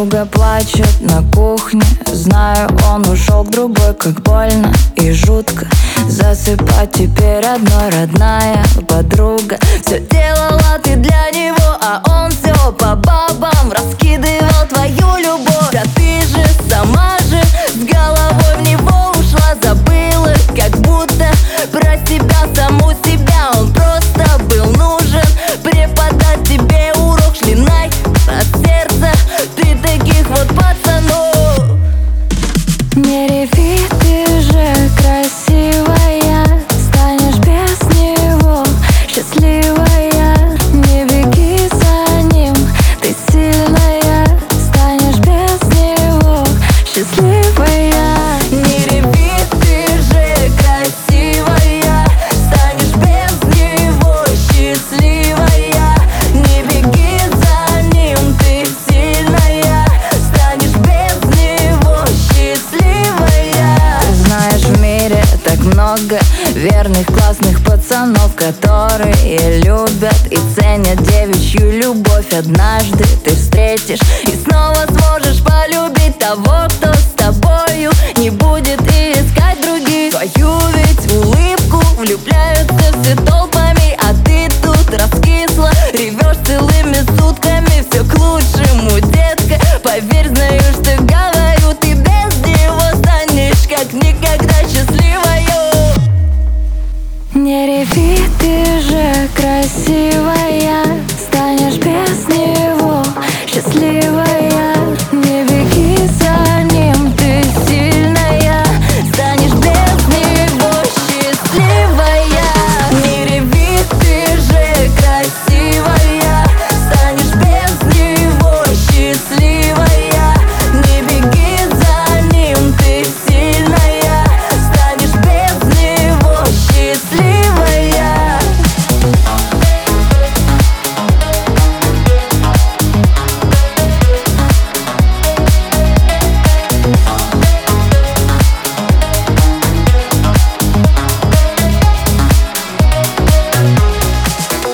Подруга плачет на кухне, знаю, он ушел к другой. Как больно и жутко засыпать теперь одной, родная подруга. Все делала ты для него, а он все по бабам раскидывал твою любовь. Да ты же сама же с головой в него ушла, забыла, как будто про себя, саму себя. Он просто был нужен преподать тебе урок, шли най от сердца ты таких вот пацанов. Не реви, ты же красивая, станешь без него счастливая. Не беги за ним, ты сильная, станешь без него счастливая. Не реви, ты же красивая, станешь без него счастливая. Не беги за ним, ты сильная, станешь без него счастливая. Ты знаешь, в мире так много верных, классных пацанов, которые любят и ценят девичью любовь. Однажды ты встретишь и снова сможешь полюбить того, кто с тобою не будет искать других. Твою ведь улыбку влюбляются все толпами, а ты тут раскисла, ревешь целыми сутками. Все к лучшему, детка, поверь, знаю, что говорю. Ты без него станешь как никогда счастливою. Не реви, ты же красивая.